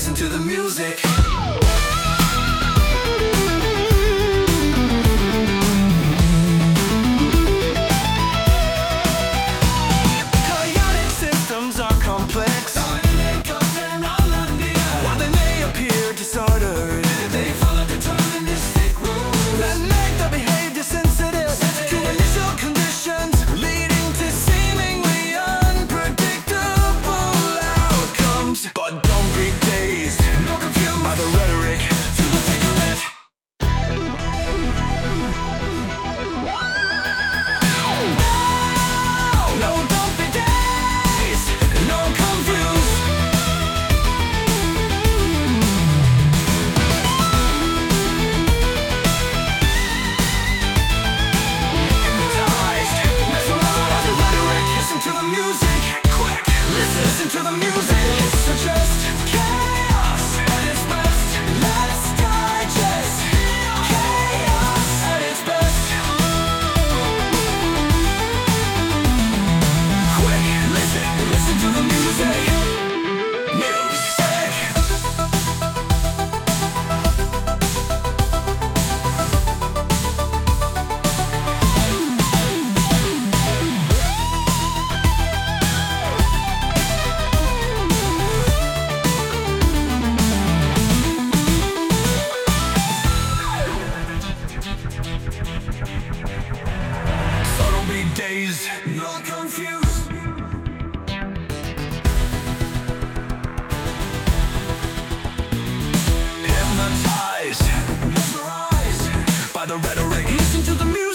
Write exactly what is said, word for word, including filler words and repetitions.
listen to the music. Chaotic systems are complex. While they may appear disordered, they follow deterministic rules that make the behavior sensitive to initial conditions, leading to seemingly unpredictable outcomes. But don't be dazed, nor confused by the rhetoric to the thick of it. No, don't be dazed, nor confused. Hypnotized, mesmerized by the rhetoric. Listen to the music, quick. Listen, listen to the music. It's just chaos at its best. Let's digest chaos at its best. Quick, listen, listen to the music. Music. So don't be dazed, nor confused. Hypnotized, mesmerized by the rhetoric. Listen to the music.